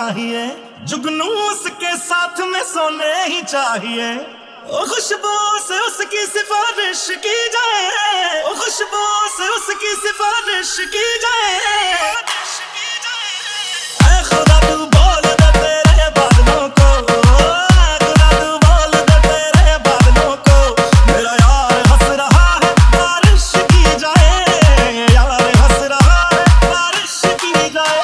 चाहिए, जुगनू उसके साथ में सोने ही चाहिए। ओ खुशबू से उसकी सिफारिश की जाए, ओ खुशबू से उसकी सिफारिश की जाए। ऐ खुदा तू बोल दे तेरे बादलों को, खुदा तू बोल दे तेरे बादलों को, मेरा यार हंस रहा है बारिश की जाए, यार हंस रहा है बारिश की जाए।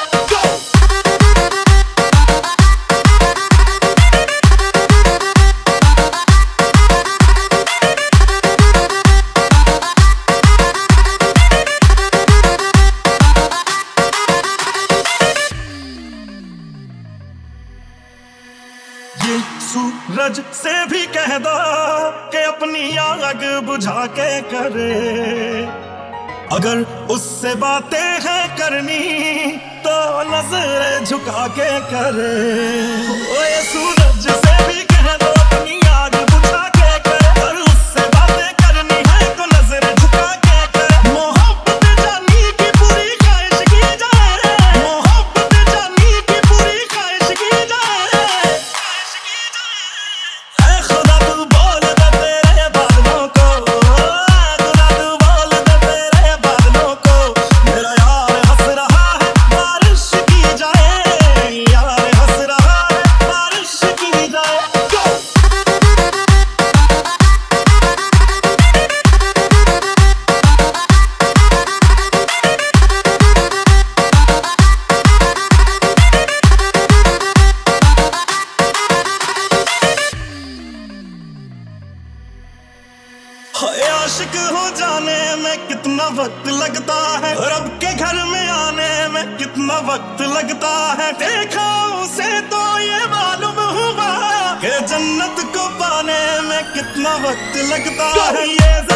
ये सूरज से भी कह दो कि अपनी आग बुझा के करे, अगर उससे बातें हैं करनी तो नजर झुका के करे। ओ ये सूरज से भी कह दो अपनी आग बुझा के करे, अगर उससे बातें करनी है तो नजर झुका के करे। मोहब्बत जानी की पूरी ख्वाहिश की जाए, मोहब्बत जानी की पूरी ख्वाहिश की जाए। ऐ खुदा तू बोल दे तेरे बादलों को, खुदा तू बोल दे तेरे बादलों को, मेरा यार हंस रहा है बारिश की जाए, यार हंस रहा है बारिश की जाए। हाय आशिक हो जाने में कितना वक्त लगता है, रब के घर में आने में कितना वक्त लगता है। देखा उसे तो ये मालूम हुआ कि जन्नत को पाने में कितना वक्त लगता है। ये